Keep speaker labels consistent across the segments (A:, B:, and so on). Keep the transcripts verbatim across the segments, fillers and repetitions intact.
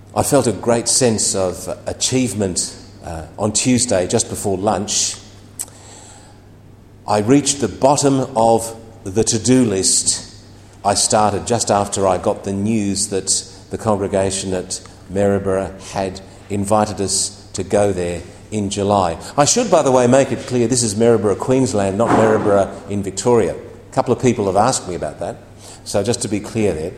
A: I felt a great sense of achievement uh, on Tuesday, just before lunch. I reached the bottom of the to-do list I started just after I got the news that the congregation at Maryborough had invited us to go there in July. I should, by the way, make it clear this is Maryborough, Queensland, not Maryborough in Victoria. A couple of people have asked me about that, so just to be clear there.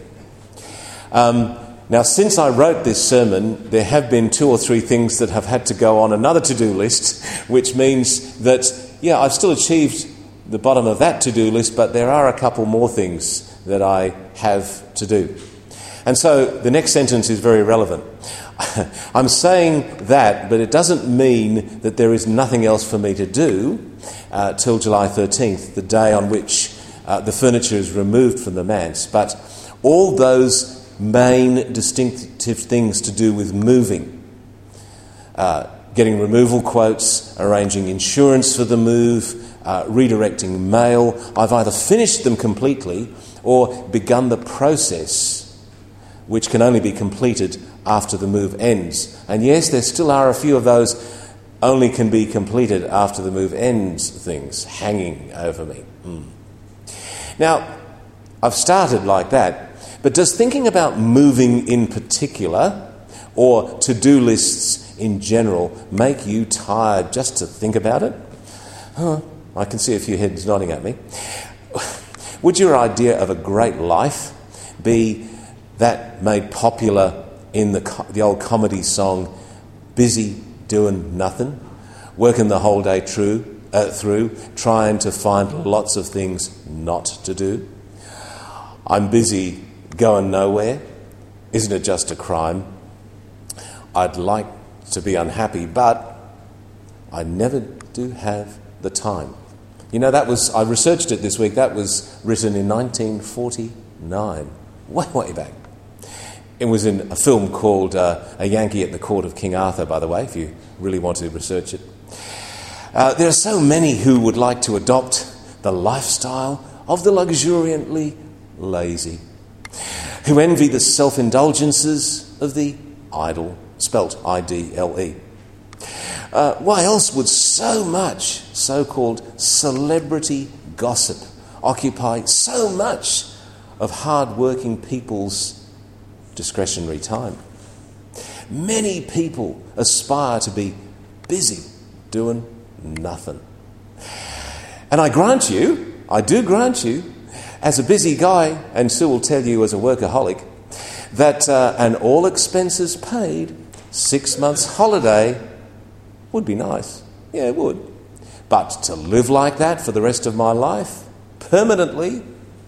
A: Um, now, since I wrote this sermon, there have been two or three things that have had to go on another to-do list, which means that, yeah, I've still achieved the bottom of that to-do list, but there are a couple more things that I have to do. And so the next sentence is very relevant. I'm saying that, but it doesn't mean that there is nothing else for me to do uh, till July thirteenth, the day on which uh, the furniture is removed from the manse. But all those main distinctive things to do with moving, uh, getting removal quotes, arranging insurance for the move, uh, redirecting mail, I've either finished them completely or begun the process, which can only be completed after the move ends. And yes, there still are a few of those only can be completed after the move ends things hanging over me. Mm. Now, I've started like that, but does thinking about moving in particular or to-do lists in general make you tired just to think about it? Huh, I can see a few heads nodding at me. Would your idea of a great life be that made popular in the co- the old comedy song, busy doing nothing, working the whole day through, uh, through, trying to find lots of things not to do? I'm busy going nowhere. Isn't it just a crime? I'd like to be unhappy, but I never do have the time. You know, that was, I researched it this week, that was written in nineteen forty-nine, way, way back. It was in a film called uh, A Yankee at the Court of King Arthur, by the way, if you really want to research it. Uh, there are so many who would like to adopt the lifestyle of the luxuriantly lazy, who envy the self-indulgences of the idle, spelt I D L E. Uh, why else would so much so-called celebrity gossip occupy so much of hard-working people's discretionary time? Many people aspire to be busy doing nothing. And I grant you, I do grant you, as a busy guy, and Sue will tell you as a workaholic, that uh, an all expenses paid six months holiday would be nice. Yeah, it would. But to live like that for the rest of my life, permanently,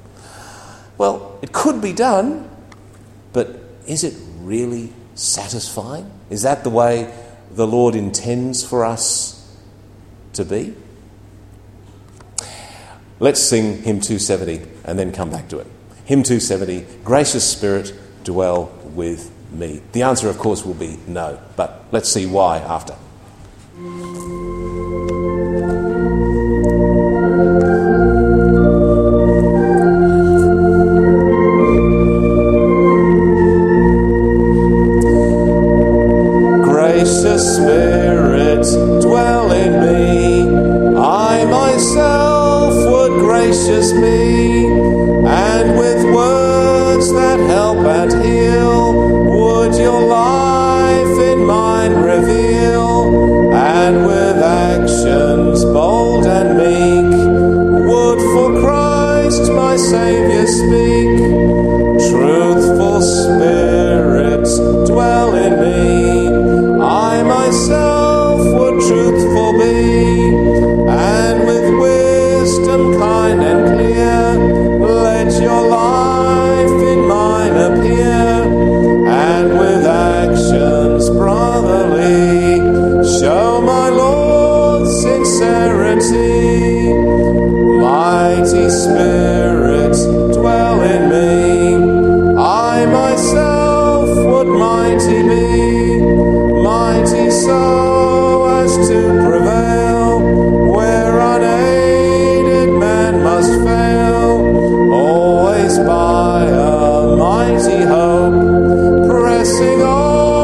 A: well, it could be done, but is it really satisfying? Is that the way the Lord intends for us to be? Let's sing hymn two seventy and then come back to it. Hymn two seventy, Gracious Spirit, dwell with me. The answer, of course, will be no, but let's see why after. Gracious Spirit, dwell in me. I myself would gracious be, and with words that help and heal, would your life in mine reveal, and with actions bold and meek, would for Christ my Saviour speak. Truthful Spirit, dwell in me. I myself would truthful be, and with wisdom kind and clear, let your life in mine appear, and with actions brotherly, show my Lord sincerity. Mighty Spirit, dwell in me. I myself would mighty be, mighty so as to prevail, where unaided man must fail, always by a mighty hope, pressing on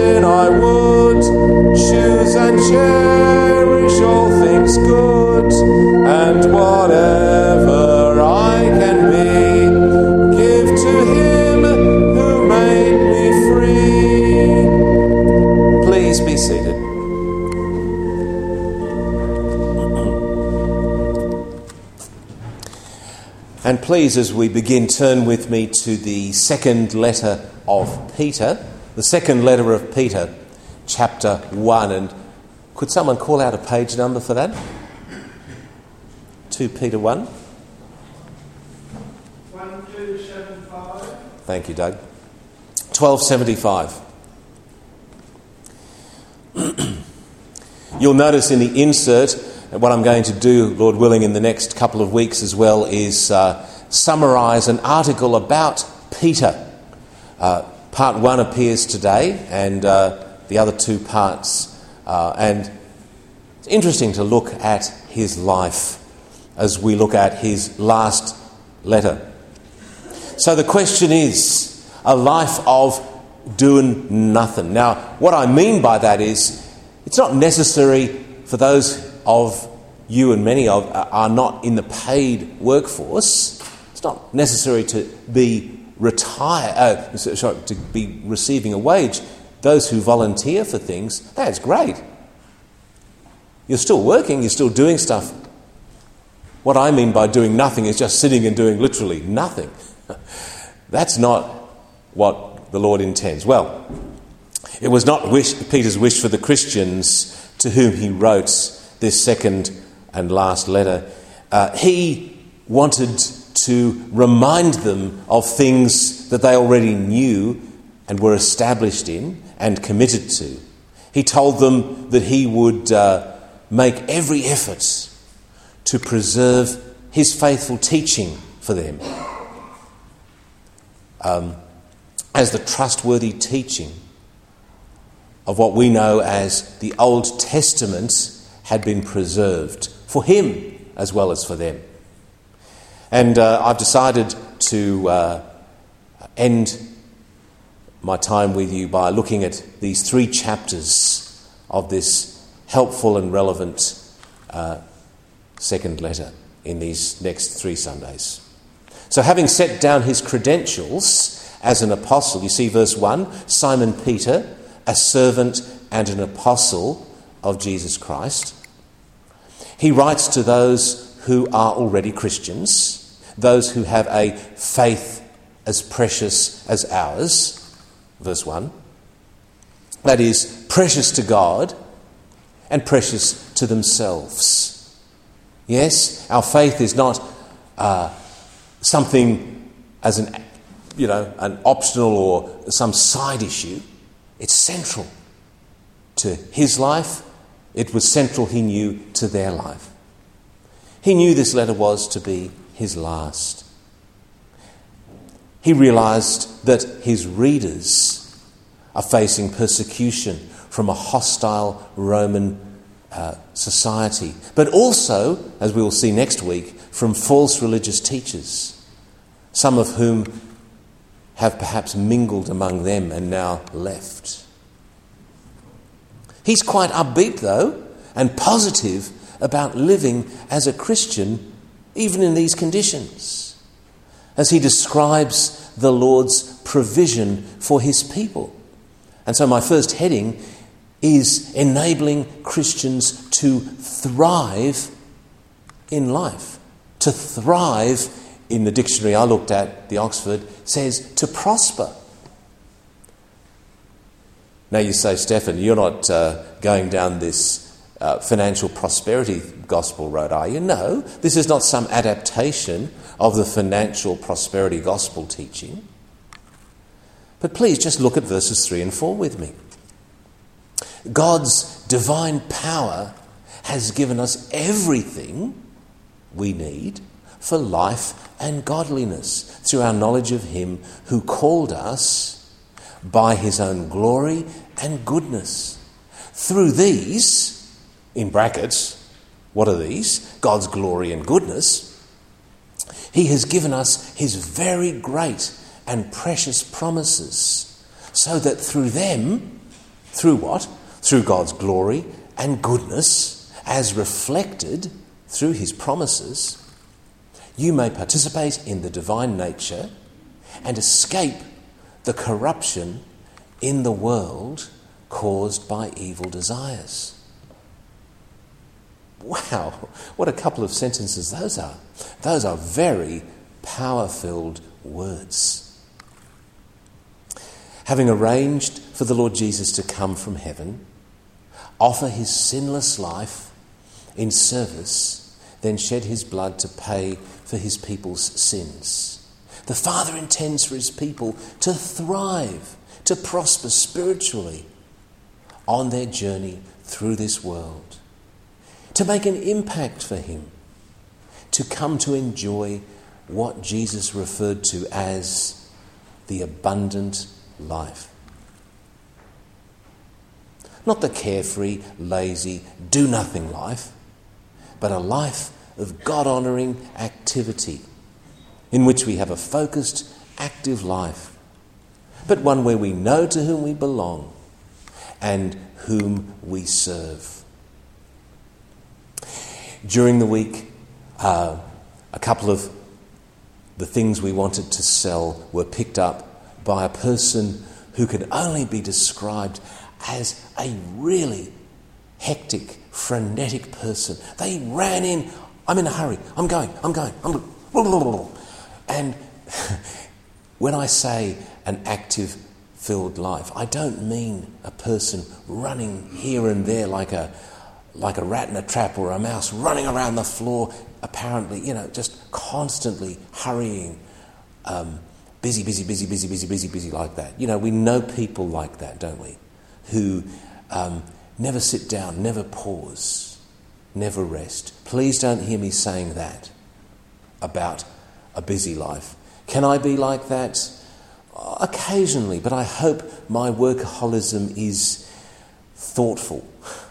A: then I would choose and cherish all things good, and whatever I can be, give to him who made me free. Please be seated. And please, as we begin, turn with me to the second letter of Peter, the second letter of Peter, chapter one. And could someone call out a page number for that? two Peter one.
B: one two seven five.
A: Thank you, Doug. twelve seventy-five. You'll notice in the insert, and what I'm going to do, Lord willing, in the next couple of weeks as well, is uh, summarise an article about Peter. Uh, part one appears today, and uh, the other two parts. Uh, and it's interesting to look at his life as we look at his last letter. So the question is, a life of doing nothing. Now, what I mean by that is, it's not necessary for those of you, and many of are not in the paid workforce. It's not necessary to be retire, uh, sorry, to be receiving a wage. Those who volunteer for things, that's great. You're still working, you're still doing stuff. What I mean by doing nothing is just sitting and doing literally nothing. That's not what the Lord intends. Well, it was not wish, Peter's wish for the Christians to whom he wrote this second and last letter. Uh, he wanted to remind them of things that they already knew and were established in and committed to. He told them that he would uh, make every effort to preserve his faithful teaching for them um, as the trustworthy teaching of what we know as the Old Testament had been preserved for him as well as for them. And uh, I've decided to uh, end my time with you by looking at these three chapters of this helpful and relevant uh, second letter in these next three Sundays. So having set down his credentials as an apostle, you see verse one, Simon Peter, a servant and an apostle of Jesus Christ. He writes to those who are already Christians, those who have a faith as precious as ours. Verse one. That is, precious to God and precious to themselves. Yes, our faith is not uh, something as an, you know, an optional or some side issue. It's central to his life. It was central, he knew, to their life. He knew this letter was to be his last. He realised that his readers are facing persecution from a hostile Roman uh, society, but also, as we will see next week, from false religious teachers, some of whom have perhaps mingled among them and now left. He's quite upbeat, though, and positive about living as a Christian, even in these conditions, as he describes the Lord's provision for his people. And so my first heading is enabling Christians to thrive in life. To thrive, in the dictionary I looked at, the Oxford, says to prosper. Now you say, Stephen, you're not uh, going down this uh, financial prosperity gospel road, are you? No, this is not some adaptation of the financial prosperity gospel teaching. But please just look at verses three and four with me. God's divine power has given us everything we need for life and godliness through our knowledge of him who called us by his own glory and goodness. Through these, in brackets, what are these? God's glory and goodness. He has given us his very great and precious promises, so that through them Through what? Through God's glory and goodness as reflected through his promises, you may participate in the divine nature and escape the corruption in the world caused by evil desires. Wow, what a couple of sentences those are. Those are very power-filled words. Having arranged for the Lord Jesus to come from heaven, offer his sinless life in service, then shed his blood to pay for his people's sins. The Father intends for his people to thrive, to prosper spiritually on their journey through this world, to make an impact for him, to come to enjoy what Jesus referred to as the abundant life. Not the carefree, lazy, do-nothing life, but a life of God-honouring activity in which we have a focused, active life, but one where we know to whom we belong and whom we serve. During the week, uh, a couple of the things we wanted to sell were picked up by a person who could only be described as a really hectic, frenetic person. They ran in, I'm in a hurry, I'm going, I'm going, I'm... And when I say an active, filled life, I don't mean a person running here and there like a like a rat in a trap or a mouse running around the floor, apparently, you know, just constantly hurrying, um, busy, busy, busy, busy, busy, busy, busy like that. You know, we know people like that, don't we? Who um, never sit down, never pause, never rest. Please don't hear me saying that about a busy life. Can I be like that? Occasionally, but I hope my workaholism is thoughtful.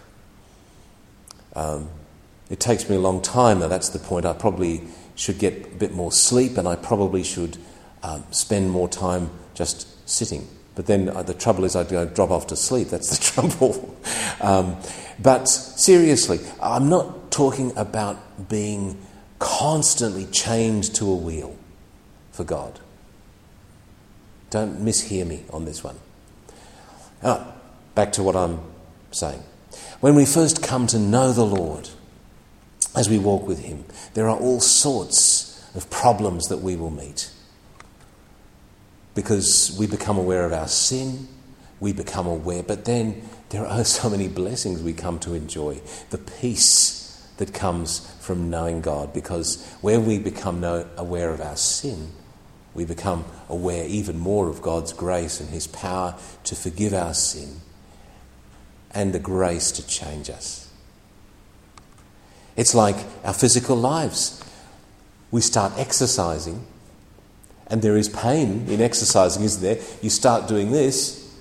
A: Um, it takes me a long time, though. That's the point. I probably should get a bit more sleep, and I probably should um, spend more time just sitting. But then uh, the trouble is I'd go drop off to sleep. That's the trouble. um, but seriously, I'm not talking about being constantly chained to a wheel for God. Don't mishear me on this one. Ah, back to what I'm saying. When we first come to know the Lord, as we walk with him, there are all sorts of problems that we will meet. Because we become aware of our sin, we become aware, but then there are so many blessings we come to enjoy. The peace that comes from knowing God, because where we become know, aware of our sin, we become aware even more of God's grace and his power to forgive our sin and the grace to change us. It's like our physical lives. We start exercising, and there is pain in exercising, isn't there? You start doing this,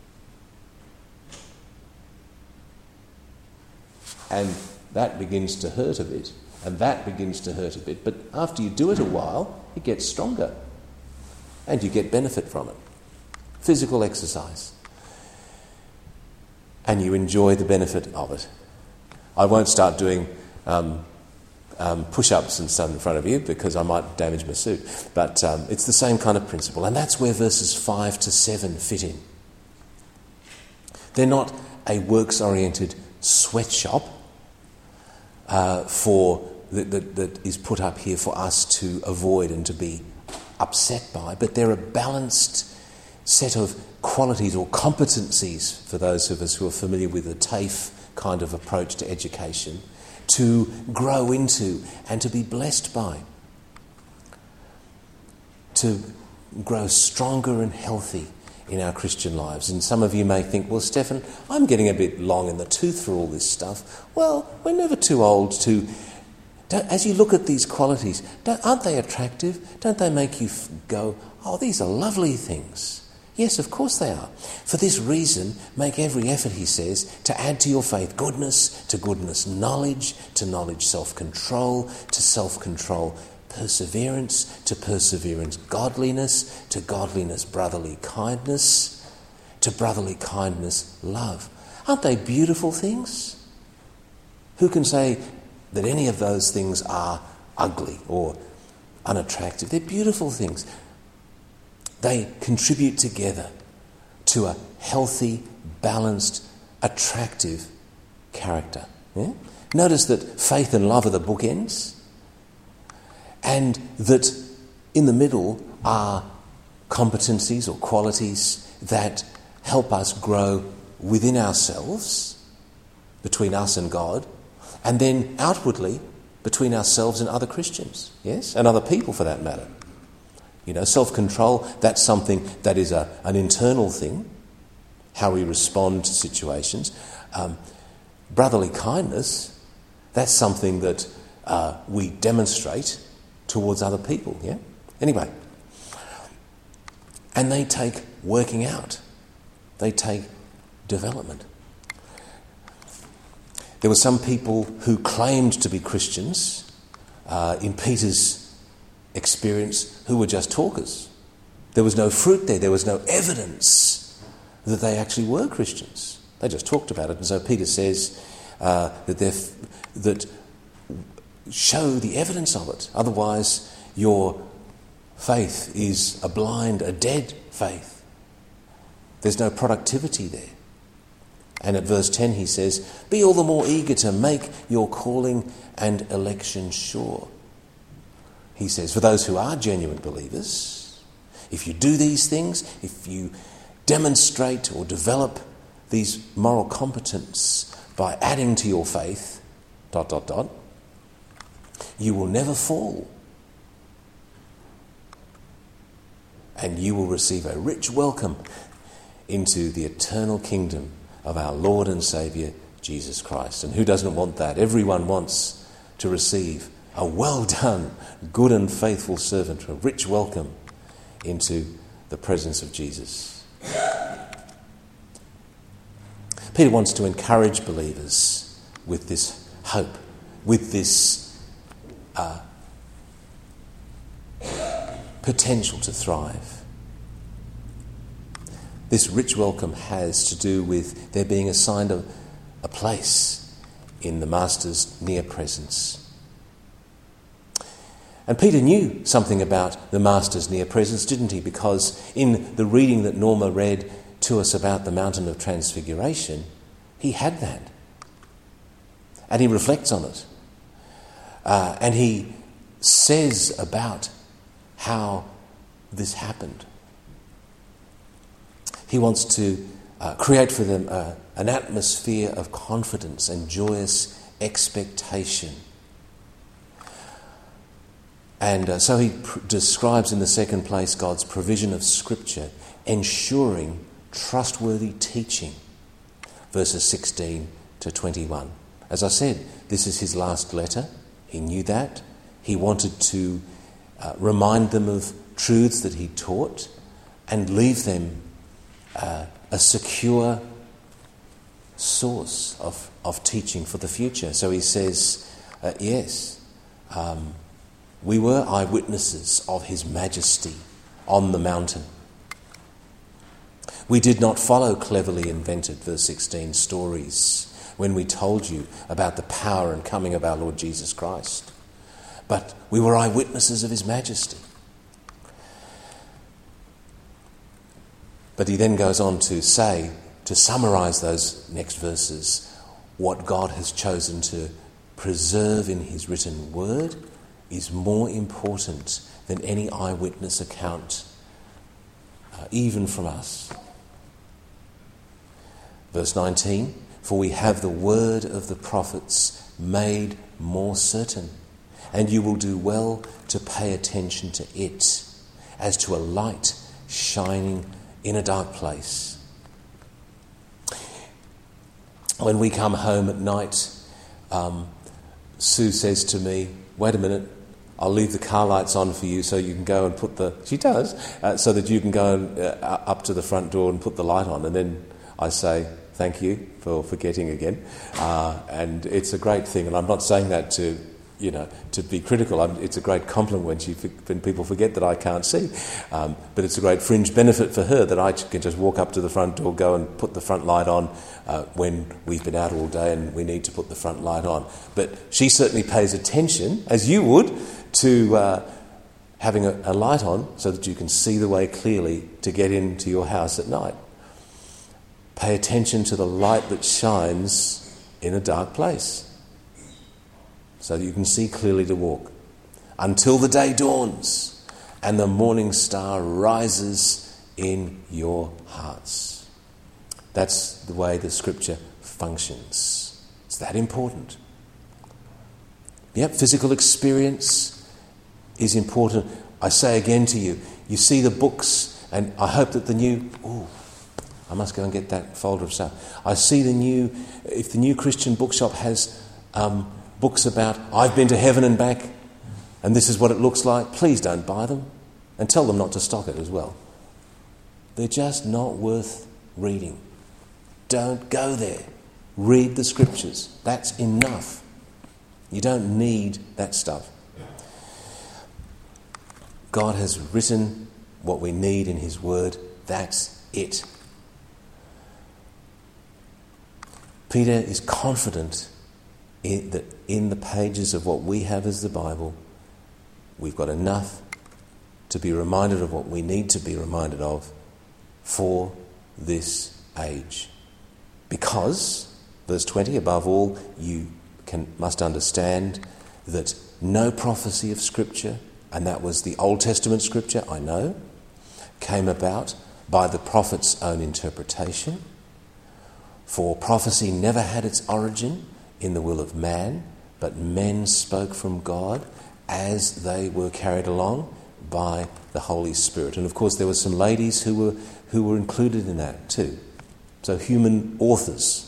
A: and that begins to hurt a bit, and that begins to hurt a bit. But after you do it a while, it gets stronger, and you get benefit from it. Physical exercise. And you enjoy the benefit of it. I won't start doing um, um, push-ups and stuff in front of you because I might damage my suit. But um, it's the same kind of principle. And that's where verses five to seven fit in. They're not a works-oriented sweatshop uh, for that, that, that is put up here for us to avoid and to be upset by, but they're a balanced set of qualities or competencies for those of us who are familiar with the TAFE kind of approach to education to grow into and to be blessed by, to grow stronger and healthy in our Christian lives. And some of you may think, well, Stephen, I'm getting a bit long in the tooth for all this stuff. Well, we're never too old to... Don't, as you look at these qualities, don't, aren't they attractive? Don't they make you f- go, oh, these are lovely things? Yes, of course they are. For this reason, make every effort, he says, to add to your faith goodness, to goodness knowledge, to knowledge self-control, to self-control perseverance, to perseverance godliness, to godliness brotherly kindness, to brotherly kindness, love. Aren't they beautiful things? Who can say that any of those things are ugly or unattractive? They're beautiful things. They contribute together to a healthy, balanced, attractive character. Yeah? Notice that faith and love are the bookends, and that in the middle are competencies or qualities that help us grow within ourselves, between us and God, and then outwardly between ourselves and other Christians, yes, and other people for that matter. You know, self-control, that's something that is a, an internal thing, how we respond to situations. Um, brotherly kindness, that's something that uh, we demonstrate towards other people, yeah? Anyway, and they take working out. They take development. There were some people who claimed to be Christians uh, in Peter's experience who were just talkers. There was no fruit there. There was no evidence that they actually were Christians. They just talked about it. And so Peter says uh, that they're f- that show the evidence of it. Otherwise, your faith is a blind, a dead faith. There's no productivity there. And at verse ten he says, be all the more eager to make your calling and election sure. He says, for those who are genuine believers, if you do these things, if you demonstrate or develop these moral competence by adding to your faith, dot, dot, dot, you will never fall. And you will receive a rich welcome into the eternal kingdom of our Lord and Saviour, Jesus Christ. And who doesn't want that? Everyone wants to receive a well done, good and faithful servant, a rich welcome into the presence of Jesus. Peter wants to encourage believers with this hope, with this uh, potential to thrive. This rich welcome has to do with there being assigned a, a place in the Master's near presence. And Peter knew something about the Master's near presence, didn't he? Because in the reading that Norma read to us about the Mountain of Transfiguration, he had that. And he reflects on it. Uh, and he says about how this happened. He wants to uh, create for them uh, an atmosphere of confidence and joyous expectation. And uh, so he pr- describes in the second place God's provision of Scripture, ensuring trustworthy teaching, verses sixteen to twenty-one. As I said, this is his last letter. He knew that. He wanted to uh, remind them of truths that he taught and leave them uh, a secure source of, of teaching for the future. So he says, uh, yes, um, we were eyewitnesses of his majesty on the mountain. We did not follow cleverly invented, verse sixteen, stories when we told you about the power and coming of our Lord Jesus Christ. But we were eyewitnesses of his majesty. But he then goes on to say, to summarise those next verses, what God has chosen to preserve in his written word is more important than any eyewitness account, uh, even from us. Verse nineteen, for we have the word of the prophets made more certain, and you will do well to pay attention to it, as to a light shining in a dark place. When we come home at night, um, Sue says to me, wait a minute, I'll leave the car lights on for you so you can go and put the... She does, uh, so that you can go and, uh, up to the front door and put the light on. And then I say, thank you for forgetting again. Uh, and it's a great thing. And I'm not saying that to you know, to be critical. I'm, it's a great compliment when, she, when people forget that I can't see. Um, but it's a great fringe benefit for her that I can just walk up to the front door, go and put the front light on uh, when we've been out all day and we need to put the front light on. But she certainly pays attention, as you would, to uh, having a, a light on so that you can see the way clearly to get into your house at night. Pay attention to the light that shines in a dark place so that you can see clearly to walk until the day dawns and the morning star rises in your hearts. That's the way the Scripture functions. It's that important. Yep, physical experience is important. I say again to you, you see the books, and I hope that the new... Ooh, I must go and get that folder of stuff. I see the new... If the New Christian Bookshop has um, books about, I've been to heaven and back, and this is what it looks like, please don't buy them. And tell them not to stock it as well. They're just not worth reading. Don't go there. Read the Scriptures. That's enough. You don't need that stuff. God has written what we need in His Word. That's it. Peter is confident in, that in the pages of what we have as the Bible, we've got enough to be reminded of what we need to be reminded of for this age. Because, verse twenty, above all, you can must understand that no prophecy of Scripture, and that was the Old Testament Scripture, I know, came about by the prophet's own interpretation. For prophecy never had its origin in the will of man, but men spoke from God as they were carried along by the Holy Spirit. And of course there were some ladies who were who were included in that too. So human authors.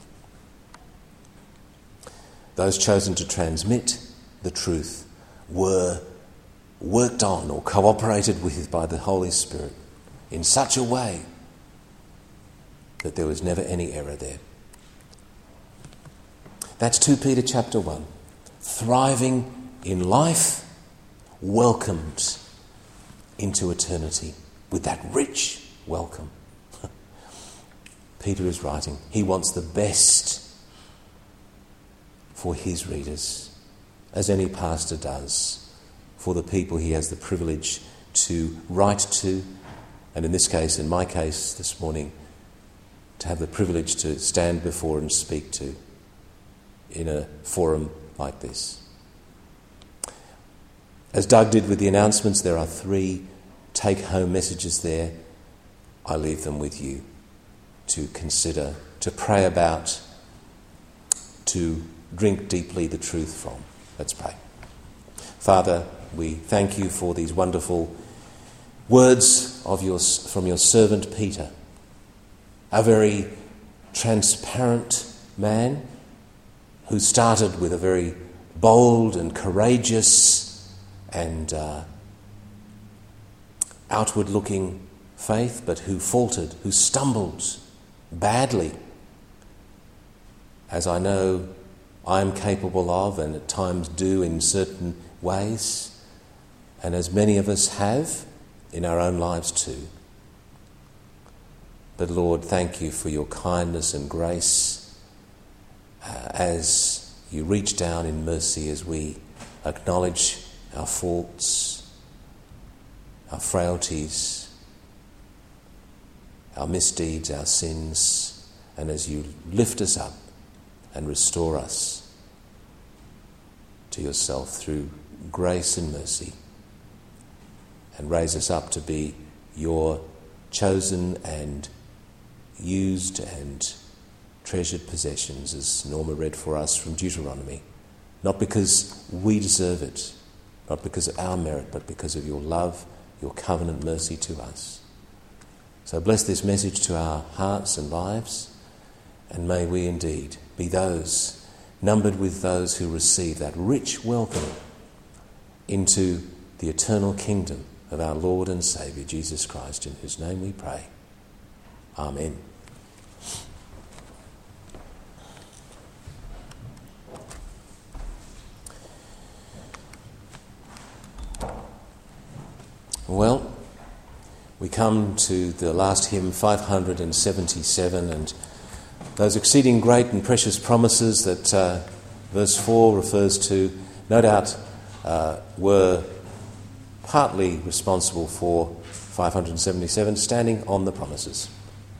A: Those chosen to transmit the truth were worked on or cooperated with by the Holy Spirit in such a way that there was never any error there. That's Second Peter chapter one. Thriving in life, welcomed into eternity with that rich welcome. Peter is writing. He wants the best for his readers, as any pastor does, for the people he has the privilege to write to, and in this case, in my case this morning, to have the privilege to stand before and speak to in a forum like this. As Doug did with the announcements, there are three take-home messages there. I leave them with you to consider, to pray about, to drink deeply the truth from. Let's pray. Father, we thank you for these wonderful words of yours from your servant Peter, a very transparent man who started with a very bold and courageous and uh, outward-looking faith, but who faltered, who stumbled badly, as I know I am capable of and at times do in certain ways, and as many of us have in our own lives too. But Lord, thank you for your kindness and grace uh, as you reach down in mercy as we acknowledge our faults, our frailties, our misdeeds, our sins, and as you lift us up and restore us to yourself through grace and mercy, and raise us up to be your chosen and used and treasured possessions, as Norma read for us from Deuteronomy, not because we deserve it, not because of our merit, but because of your love, your covenant mercy to us. So bless this message to our hearts and lives, and may we indeed be those numbered with those who receive that rich welcome into the eternal kingdom of our Lord and Saviour, Jesus Christ, in whose name we pray. Amen. come to the last hymn, five hundred seventy-seven, and those exceeding great and precious promises that uh, verse four refers to, no doubt uh, were partly responsible for five hundred seventy-seven, standing on the promises.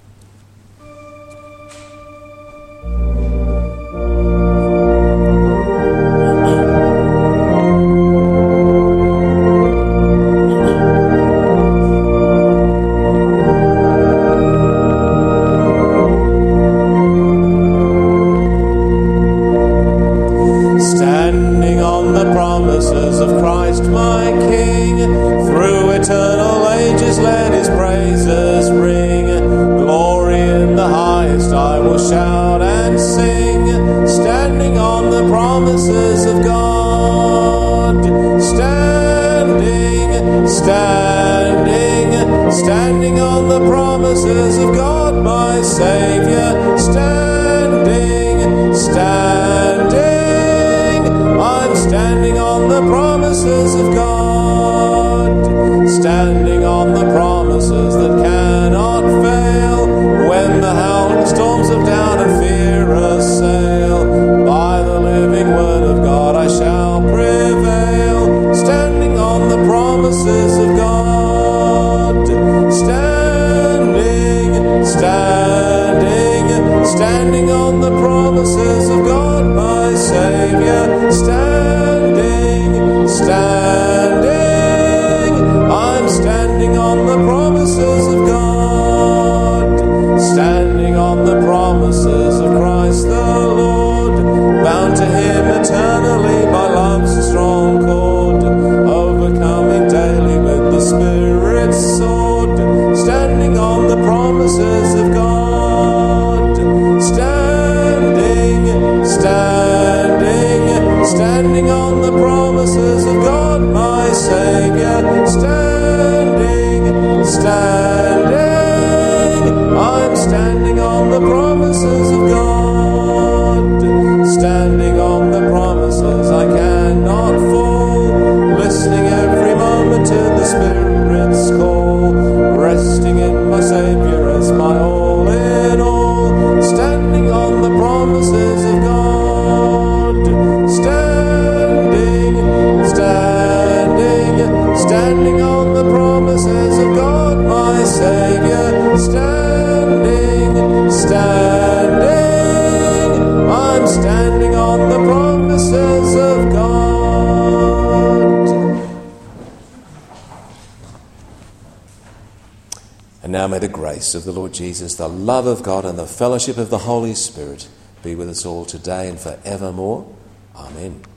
A: May the grace of the Lord Jesus, the love of God, and the fellowship of the Holy Spirit be with us all today and forevermore. Amen.